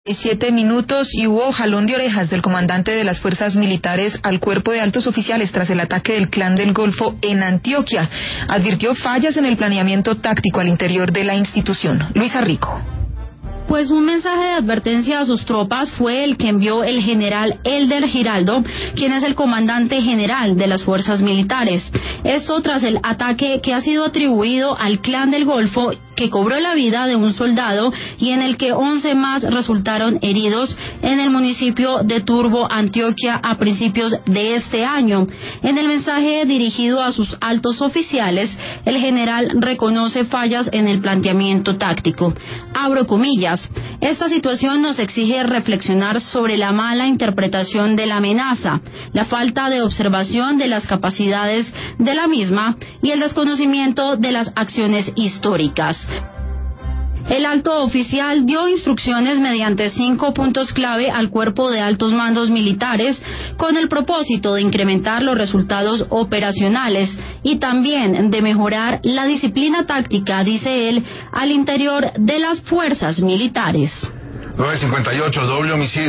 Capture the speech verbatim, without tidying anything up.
Siete minutos y hubo jalón de orejas del comandante de las fuerzas militares al cuerpo de altos oficiales tras el ataque del Clan del Golfo en Antioquia. Advirtió fallas en el planeamiento táctico al interior de la institución. Luisa Rico. Pues un mensaje de advertencia a sus tropas fue el que envió el general Elder Giraldo, quien es el comandante general de las fuerzas militares. Esto tras el ataque que ha sido atribuido al Clan del Golfo, que cobró la vida de un soldado y en el que once más resultaron heridos en el municipio de Turbo, Antioquia, a principios de este año. En el mensaje dirigido a sus altos oficiales, el general reconoce fallas en el planteamiento táctico. Abro comillas. Esta situación nos exige reflexionar sobre la mala interpretación de la amenaza, la falta de observación de las capacidades de la misma y el desconocimiento de las acciones históricas. El alto oficial dio instrucciones mediante cinco puntos clave al cuerpo de altos mandos militares con el propósito de incrementar los resultados operacionales y también de mejorar la disciplina táctica, dice él, al interior de las fuerzas militares. nueve cincuenta y ocho, doble homicidio.